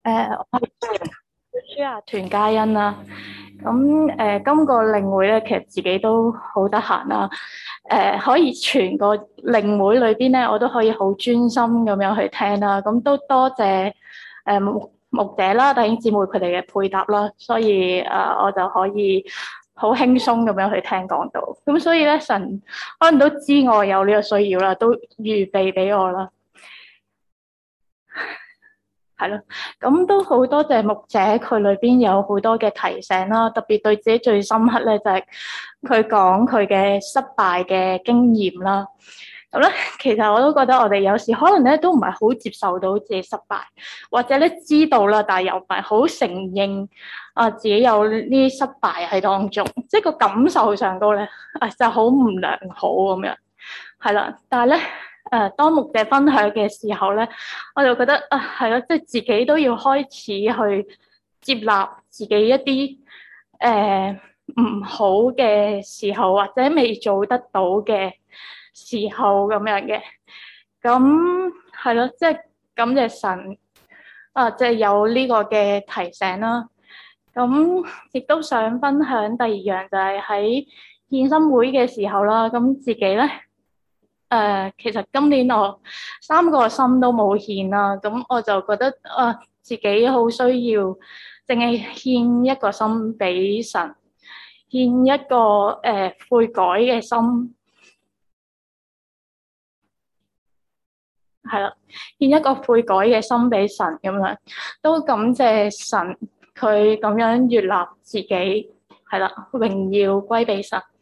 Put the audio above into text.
我係書亞團嘉欣啦。咁今個領會咧，其實自己都好得閒啦。可以全個領會裏邊咧，我都可以好專心咁樣去聽啦。咁都多謝牧者啦、弟兄姊妹佢哋嘅配搭啦，所以我就可以好輕鬆咁樣去聽講道。咁所以咧，神可能都知我有呢個需要啦，都預備俾我啦。係咯，咁都好多謝牧者，佢裏邊有好多嘅提醒啦，特別對自己最深刻咧，就係佢講佢嘅失敗嘅經驗啦。咁咧，其實我都覺得我哋有時可能咧都唔係好接受到自己失敗，或者咧知道啦，但係又唔係好承認自己有呢啲失敗喺當中，即係個感受上高咧就好唔良好咁樣。係啦，但係咧，當牧者分享嘅時候咧，我就覺得係咯，即係自己都要開始去接納自己一啲唔好嘅時候，或者未做得到嘅時候咁樣嘅。咁係咯，即係感謝神即係有呢個嘅提醒啦。咁亦都想分享第二樣就係喺獻心會嘅時候啦，咁自己咧。其實今年我3個心都冇獻啦，咁我就覺得自己好需要，淨係獻一個心俾神，獻一個悔改嘅心，係啦，獻一個悔改嘅心俾神咁樣，都感謝神佢咁樣悅納自己，係啦，榮耀歸俾神。